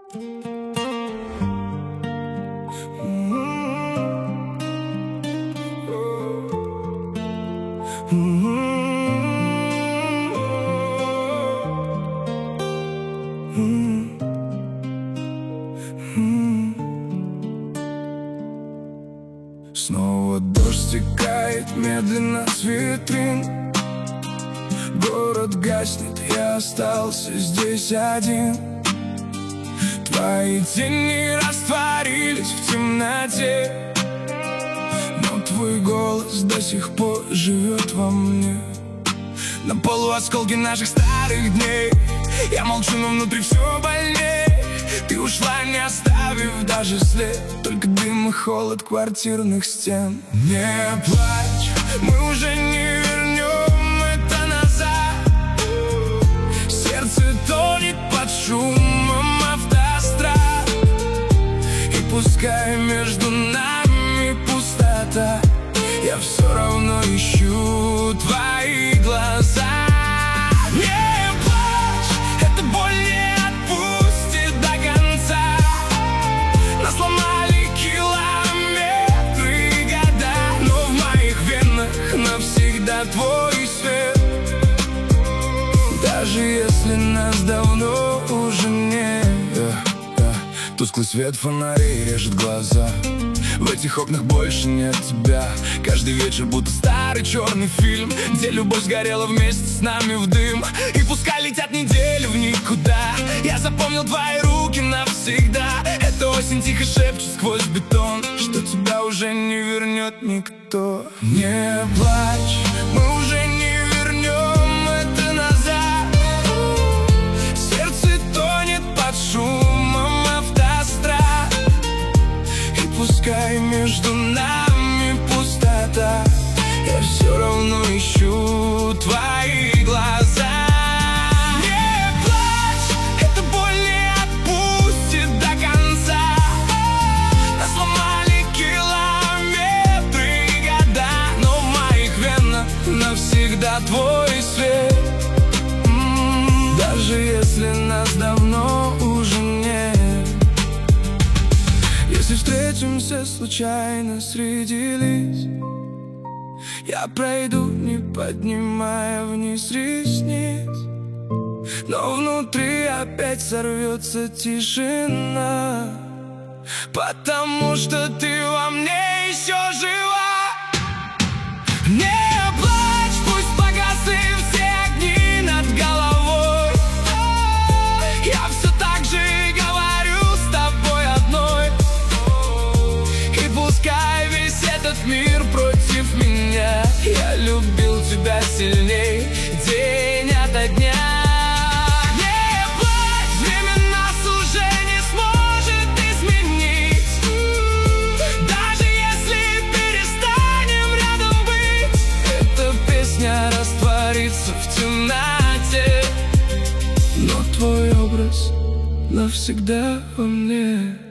Снова дождь стекает медленно с витрин. Город гаснет, я остался здесь один. Твои тени растворились в темноте, но твой голос до сих пор живет во мне. На полу осколки наших старых дней. Я молчу, но внутри все больнее. Ты ушла, не оставив даже след, только дым и холод квартирных стен. Не плачь, мы уже не вернем это назад. Сердце тонет под шумом автострад, и пускай между нами пустота, я все равно ищу твои глаза. Навсегда твой свет, даже если нас давно уже нет. Тусклый свет фонарей режет глаза. В этих окнах больше нет тебя. Каждый вечер будто старый черный фильм, где любовь сгорела вместе с нами в дым. И пускай летят недели в никуда, я запомнил твои руки навсегда. Эта осень тихо шепчет сквозь бетон, что тебя уже не вернет никто. Не плачь, мы уже не вернем это назад. Сердце тонет под шумом автострад, и пускай между нами пустота, я все равно ищу твои глаза. Навсегда твой свет, даже если нас давно уже нет. Если встретимся случайно среди лист, я пройду, не поднимая вниз ресниц, но внутри опять сорвется тишина, потому что ты во мне еще жива. Мир против меня, я любил тебя сильней день ото дня. Не плачь, время нас уже не сможет изменить, даже если перестанем рядом быть. Эта песня растворится в темноте, но твой образ навсегда во мне.